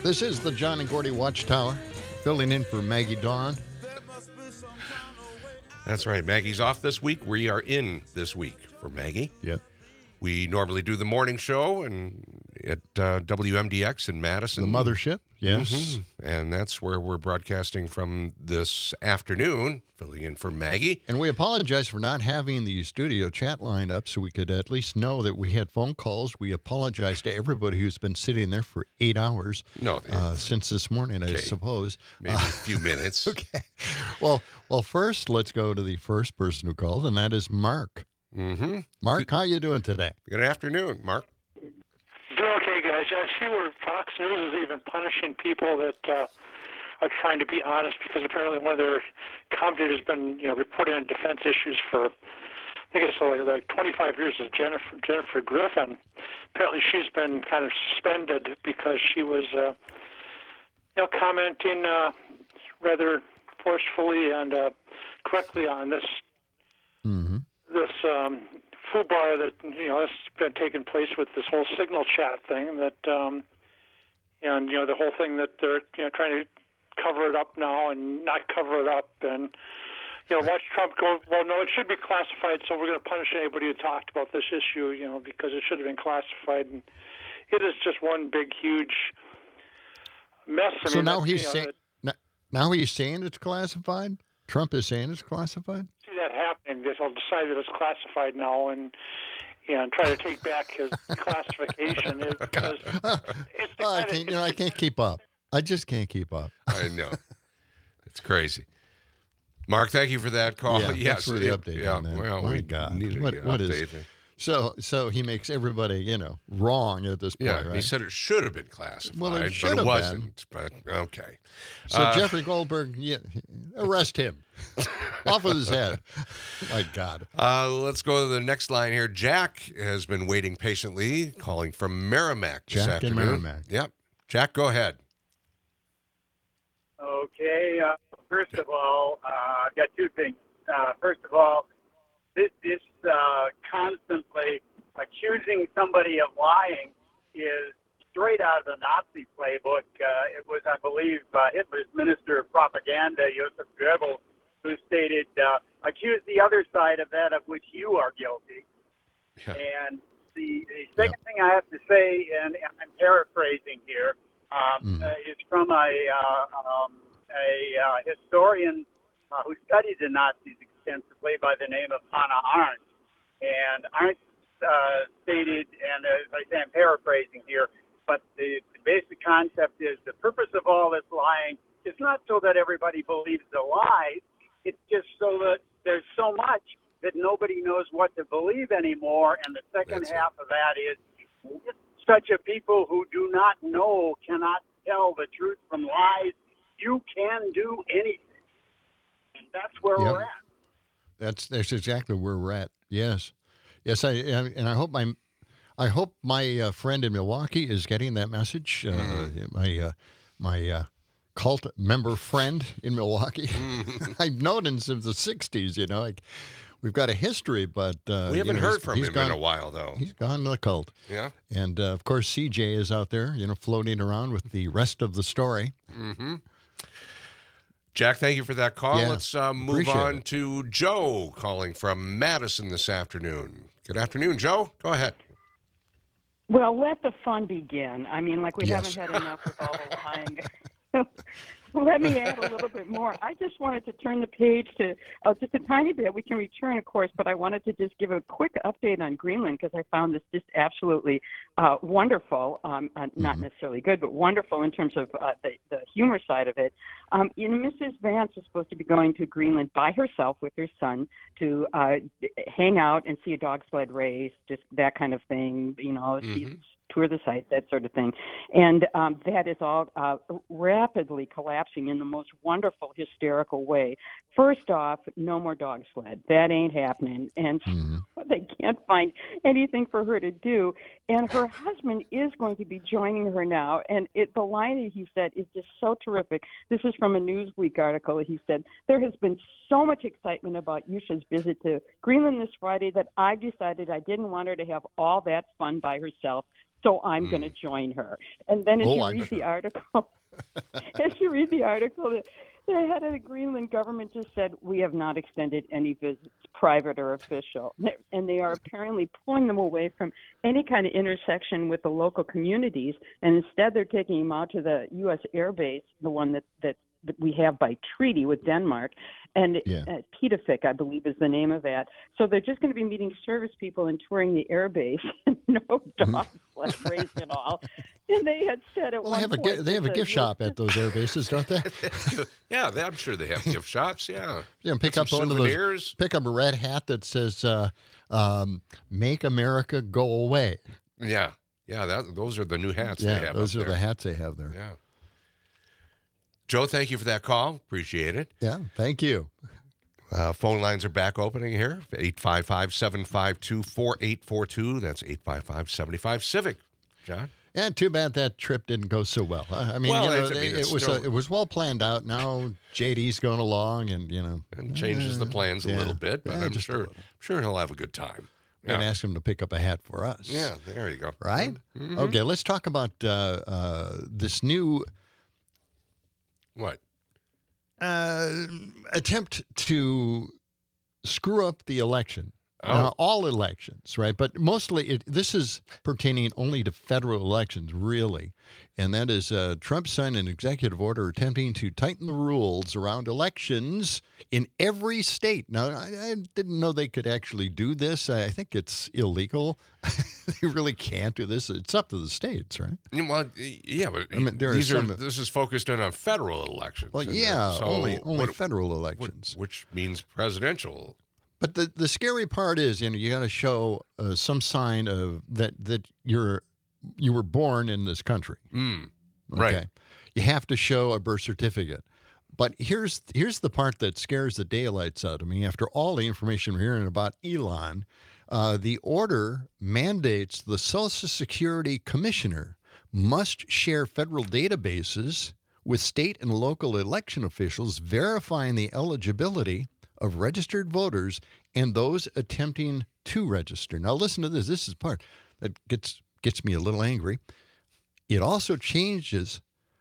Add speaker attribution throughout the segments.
Speaker 1: This is the John and Gordy Watchtower, filling in for Maggie Dawn.
Speaker 2: That's right. Maggie's off this week. We are in this week for Maggie.
Speaker 1: Yep.
Speaker 2: We normally do the morning show and at WMDX in Madison.
Speaker 1: The mothership, yes.
Speaker 2: Mm-hmm. And that's where we're broadcasting from this afternoon, filling in for Maggie.
Speaker 1: And we apologize for not having the studio chat line up so we could at least know that we had phone calls. We apologize to everybody who's been sitting there for 8 hours since this morning, I suppose.
Speaker 2: Maybe a few minutes.
Speaker 1: Okay. Well, first, let's go to the first person who called, and that is Mark.
Speaker 2: Mm-hmm.
Speaker 1: Mark, how you doing today?
Speaker 2: Good afternoon, Mark.
Speaker 3: Doing okay, guys. I see where Fox News is even punishing people that are trying to be honest, because apparently one of their commentators has been, reporting on defense issues for, I think it's like 25 years, is Jennifer Griffin. Apparently she's been kind of suspended because she was, commenting rather forcefully and correctly on this foobar that has been taking place with this whole signal chat thing. That and the whole thing that they're trying to cover it up now and not cover it up, and watch Trump go, well, no, it should be classified, so we're going to punish anybody who talked about this issue, because it should have been classified. And it is just one big, huge mess.
Speaker 1: So now he's saying now he's saying it's classified? Trump is saying it's classified?
Speaker 3: See that happening. They'll decide that it's classified now and try to take back his classification. Because
Speaker 1: I can't keep up. I just can't keep up.
Speaker 2: I know. It's crazy. Mark, thank you for that call.
Speaker 1: Yeah,
Speaker 2: yes,
Speaker 1: for the update on that.
Speaker 2: Well,
Speaker 1: my God. What is so he makes everybody, wrong at this point,
Speaker 2: yeah,
Speaker 1: right?
Speaker 2: He said it should have been classified,
Speaker 1: well,
Speaker 2: but it wasn't. But okay.
Speaker 1: So Jeffrey Goldberg, arrest him. Off with his head. My God.
Speaker 2: Let's go to the next line here. Jack has been waiting patiently, calling from Merrimack this
Speaker 1: Jack in
Speaker 2: afternoon.
Speaker 1: Merrimack.
Speaker 2: Yep. Jack, go ahead.
Speaker 4: Okay. First of all, I've got two things. First of all, this constantly accusing somebody of lying is straight out of the Nazi playbook. It was, I believe, Hitler's minister of propaganda, Joseph Goebbels, who stated, accuse the other side of that of which you are guilty.
Speaker 2: Yeah.
Speaker 4: And the second thing I have to say, and I'm paraphrasing here, is from a historian who studied the Nazis extensively by the name of Hannah Arendt. And Arendt stated, and as I say, I'm paraphrasing here, but the basic concept is the purpose of all this lying is not so that everybody believes the lies. It's just so that there's so much that nobody knows what to believe anymore. And the second half of that is such a people who do not know cannot tell the truth from lies. You can do anything. And that's where we're at.
Speaker 1: That's exactly where we're at. Yes. I hope my friend in Milwaukee is getting that message. My cult member friend in Milwaukee. I've known him since the '60s. We've got a history, but
Speaker 2: we haven't heard from him in a while, though.
Speaker 1: He's gone to the cult.
Speaker 2: Yeah.
Speaker 1: And of course, CJ is out there, floating around with the rest of the story.
Speaker 2: Mm-hmm. Jack, thank you for that call.
Speaker 1: Yeah,
Speaker 2: let's move on to Joe calling from Madison this afternoon. Good afternoon, Joe. Go ahead.
Speaker 5: Well, let the fun begin. I mean, we haven't had enough with all the lying. Let me add a little bit more. I just wanted to turn the page to just a tiny bit. We can return, of course, but I wanted to just give a quick update on Greenland because I found this just absolutely wonderful. Not necessarily good, but wonderful in terms of the humor side of it. Mrs. Vance is supposed to be going to Greenland by herself with her son to hang out and see a dog sled race, just that kind of thing, tour the site, that sort of thing. And that is all rapidly collapsing in the most wonderful, hysterical way. First off, no more dog sled. That ain't happening. And they can't find anything for her to do. And her husband is going to be joining her now. And the line that he said is just so terrific. This is from a Newsweek article. He said, there has been so much excitement about Yusha's visit to Greenland this Friday that I decided I didn't want her to have all that fun by herself. So I'm going to join her. And then as you read the article, the head of the Greenland government just said, we have not extended any visits, private or official. And they are apparently pulling them away from any kind of intersection with the local communities. And instead, they're taking them out to the U.S. Air Base, the one that we have by treaty with Denmark. And Pitafik, I believe, is the name of that. So they're just going to be meeting service people and touring the air base. No dogs like raised at all. And they had said
Speaker 1: they have a gift shop at those air bases, don't they?
Speaker 2: Yeah, I'm sure they have gift shops. Yeah,
Speaker 1: pick up one of those. Pick up a red hat that says "Make America Go Away."
Speaker 2: Yeah. Those are the new hats. They have
Speaker 1: those are the hats they have there.
Speaker 2: Yeah. Joe, thank you for that call. Appreciate it.
Speaker 1: Yeah, thank you.
Speaker 2: Phone lines are back opening here. 855-752-4842. That's 855-75-CIVIC. John?
Speaker 1: Yeah, too bad that trip didn't go so well. I mean, it was well planned out. Now JD's going along, and
Speaker 2: changes the plans a little bit, but I'm sure he'll have a good time.
Speaker 1: And ask him to pick up a hat for us.
Speaker 2: Yeah, there you go.
Speaker 1: Right? Mm-hmm. Okay, let's talk about this new
Speaker 2: what
Speaker 1: attempt to screw up the election. All elections, right? But mostly this is pertaining only to federal elections, really. And that is Trump signed an executive order attempting to tighten the rules around elections in every state. Now, I didn't know they could actually do this. I think it's illegal. They really can't do this. It's up to the states, right?
Speaker 2: Well, yeah, but this is focused on federal elections.
Speaker 1: Well, yeah, only federal elections.
Speaker 2: Which means presidential.
Speaker 1: But the scary part is, you got to show some sign of that you were born in this country.
Speaker 2: Right.
Speaker 1: Okay? You have to show a birth certificate. But here's the part that scares the daylights out of me. After all the information we're hearing about Elon, the order mandates the Social Security Commissioner must share federal databases with state and local election officials verifying the eligibility of registered voters and those attempting to register. Now, listen to this. This is the part that gets me a little angry. It also changes,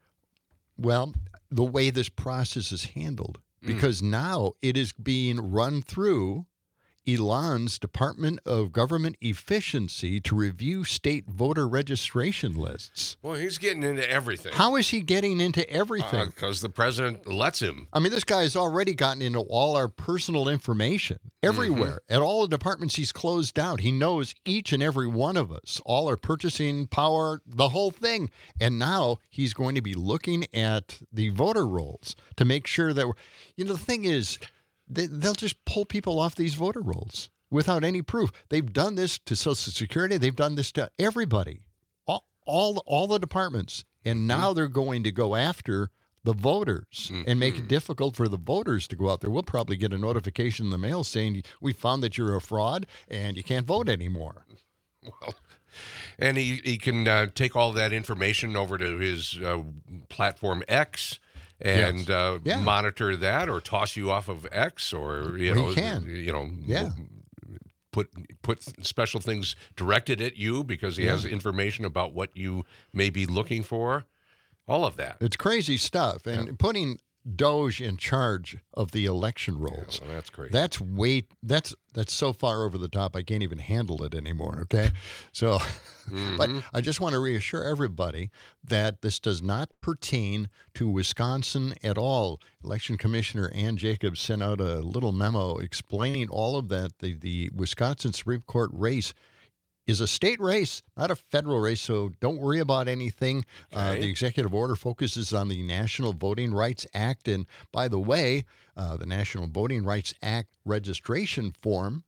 Speaker 1: the way this process is handled, because now it is being run through Elon's Department of Government Efficiency to review state voter registration lists.
Speaker 2: Well, he's getting into everything.
Speaker 1: How is he getting into everything?
Speaker 2: Because the president lets him.
Speaker 1: I mean, this guy has already gotten into all our personal information everywhere. At all the departments he's closed out. He knows each and every one of us, all our purchasing power, the whole thing. And now he's going to be looking at the voter rolls to make sure that the thing is, they'll just pull people off these voter rolls without any proof. They've done this to Social Security. They've done this to everybody, all the departments. And now they're going to go after the voters and make it difficult for the voters to go out there. We'll probably get a notification in the mail saying, we found that you're a fraud and you can't vote anymore.
Speaker 2: Well, and he can take all that information over to his platform X and monitor that, or toss you off of X, or put special things directed at you because he has information about what you may be looking for. All of that.
Speaker 1: It's crazy stuff, and putting Doge in charge of the election rolls.
Speaker 2: Yeah, well, that's crazy.
Speaker 1: That's so far over the top. I can't even handle it anymore. Okay, so, but I just want to reassure everybody that this does not pertain to Wisconsin at all. Election Commissioner Ann Jacobs sent out a little memo explaining all of that. The Wisconsin Supreme Court race is a state race, not a federal race, so don't worry about anything.
Speaker 2: Okay.
Speaker 1: The executive order focuses on the National Voting Rights Act. And by the way, the National Voting Rights Act registration form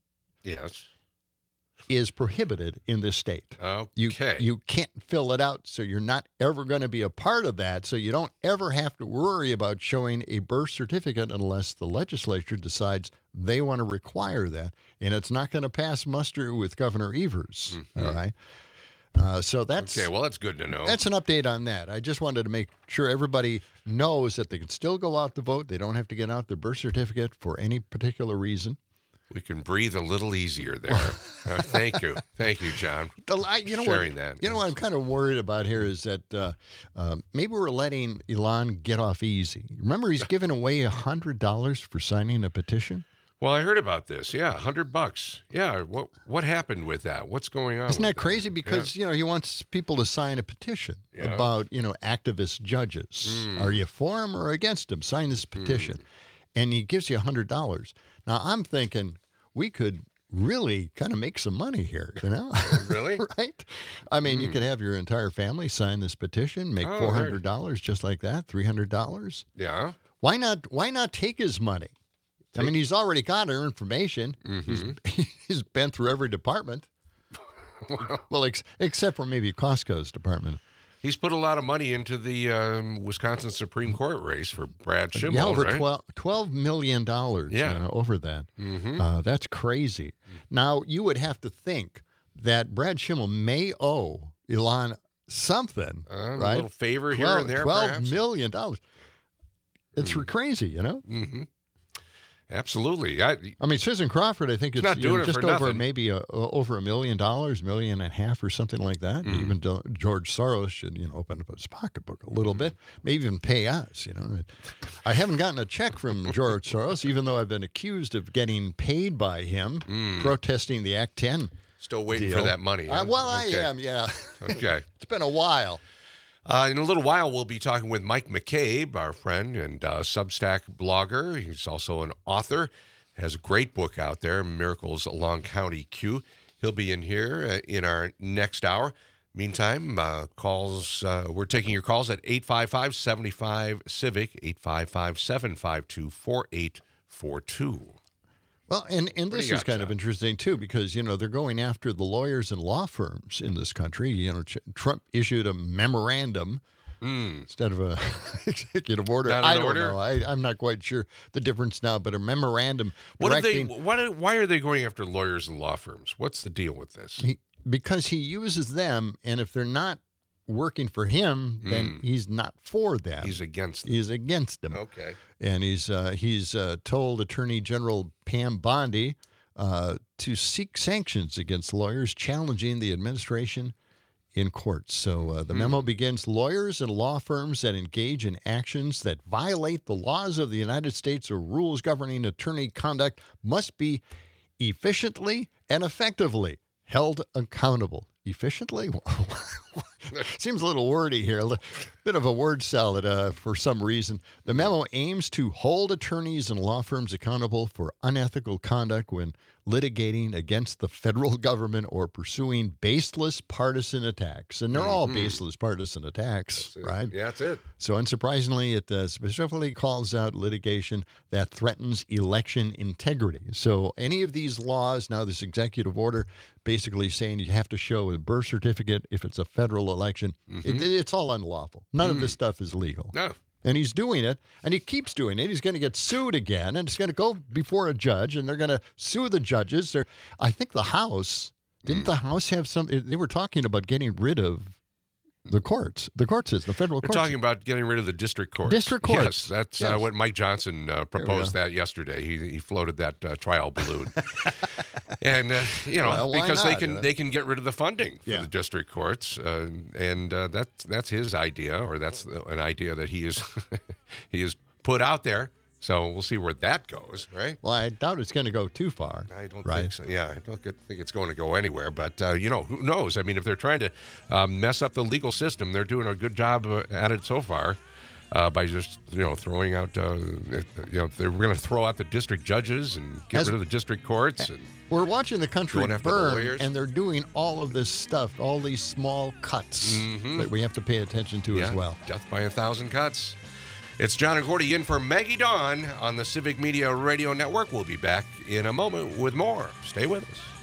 Speaker 1: is prohibited in this state.
Speaker 2: Okay.
Speaker 1: You can't fill it out, so you're not ever going to be a part of that. So you don't ever have to worry about showing a birth certificate unless the legislature decides they want to require that. And it's not going to pass muster with Governor Evers. All right. So that's
Speaker 2: okay. Well, that's good to know.
Speaker 1: That's an update on that. I just wanted to make sure everybody knows that they can still go out to vote. They don't have to get out their birth certificate for any particular reason.
Speaker 2: We can breathe a little easier there. Thank you, John. Sharing that.
Speaker 1: You know what I'm kind of worried about here is that maybe we're letting Elon get off easy. Remember, he's giving away $100 for signing a petition.
Speaker 2: Well, I heard about this. Yeah, $100. Yeah, what happened with that? What's going on?
Speaker 1: Isn't that crazy? Because he wants people to sign a petition about activist judges. Are you for him or against him? Sign this petition, and he gives you $100. Now I'm thinking we could really kind of make some money here.
Speaker 2: Really?
Speaker 1: Right? I mean, you could have your entire family sign this petition, make $400 just like that, $300.
Speaker 2: Yeah.
Speaker 1: Why not? Why not take his money? I mean, he's already got our information. He's been through every department. Well, except for maybe Costco's department.
Speaker 2: He's put a lot of money into the Wisconsin Supreme Court race for Brad Schimmel,
Speaker 1: yeah, over
Speaker 2: right?
Speaker 1: $12 million over that. That's crazy. Now, you would have to think that Brad Schimmel may owe Elon something, right?
Speaker 2: A little favor here and there,
Speaker 1: $12 million. It's crazy,
Speaker 2: Absolutely.
Speaker 1: I mean, Susan Crawford, I think it's
Speaker 2: not doing it
Speaker 1: just
Speaker 2: for
Speaker 1: over
Speaker 2: nothing.
Speaker 1: maybe over $1 million, $1.5 million or something like that. Even George Soros should, open up his pocketbook a little bit, maybe even pay us. I haven't gotten a check from George Soros, even though I've been accused of getting paid by him protesting the Act 10.
Speaker 2: Still waiting
Speaker 1: deal.
Speaker 2: for that money. Huh?
Speaker 1: I am, yeah.
Speaker 2: Okay.
Speaker 1: It's been a while.
Speaker 2: In a little while, we'll be talking with Mike McCabe, our friend and Substack blogger. He's also an author, has a great book out there, Miracles Along County Q. He'll be in here in our next hour. Meantime, we're taking your calls at 855-75-CIVIC, 855-752-4842.
Speaker 1: Well, and this is kind of interesting, too, because, they're going after the lawyers and law firms in this country. Trump issued a memorandum instead of an executive order. I don't know. I'm not quite sure the difference now, but a memorandum directing...
Speaker 2: Why are they going after lawyers and law firms? What's the deal with this?
Speaker 1: Because he uses them, and if they're not working for him, then he's not for them.
Speaker 2: He's against them.
Speaker 1: He's against them.
Speaker 2: Okay.
Speaker 1: And he's told Attorney General Pam Bondi to seek sanctions against lawyers challenging the administration in court. So the memo begins, lawyers and law firms that engage in actions that violate the laws of the United States or rules governing attorney conduct must be efficiently and effectively held accountable. Efficiently? Seems a little wordy here, a bit of a word salad for some reason. The memo aims to hold attorneys and law firms accountable for unethical conduct when litigating against the federal government or pursuing baseless partisan attacks. And they're all baseless partisan attacks, right?
Speaker 2: Yeah, that's it.
Speaker 1: So unsurprisingly, it specifically calls out litigation that threatens election integrity. So any of these laws, now this executive order, basically saying you have to show a birth certificate if it's a federal election, it's all unlawful. None of this stuff is legal.
Speaker 2: No.
Speaker 1: And he's doing it, and he keeps doing it. He's going to get sued again, and it's going to go before a judge, and they're going to sue the judges. I think the House, didn't the House have some, they were talking about getting rid of the courts. The court system, the federal courts.
Speaker 2: They're talking about getting rid of the district courts.
Speaker 1: District courts.
Speaker 2: Yes, that's what Mike Johnson proposed that yesterday. He floated that trial balloon. And, because they can get rid of the funding for the district courts. And that's his idea, or that's an idea that he has put out there. So we'll see where that goes, right?
Speaker 1: Well, I doubt it's going to go too far.
Speaker 2: I don't think so. Yeah, I don't think it's going to go anywhere. But, who knows? I mean, if they're trying to mess up the legal system, they're doing a good job at it so far by just, throwing out, they're going to throw out the district judges and get rid of the district courts. And
Speaker 1: we're watching the country burn, and they're doing all of this stuff, all these small cuts that we have to pay attention to as well.
Speaker 2: Death by 1,000 cuts. It's John and Gordy in for Maggie Dawn on the Civic Media Radio Network. We'll be back in a moment with more. Stay with us.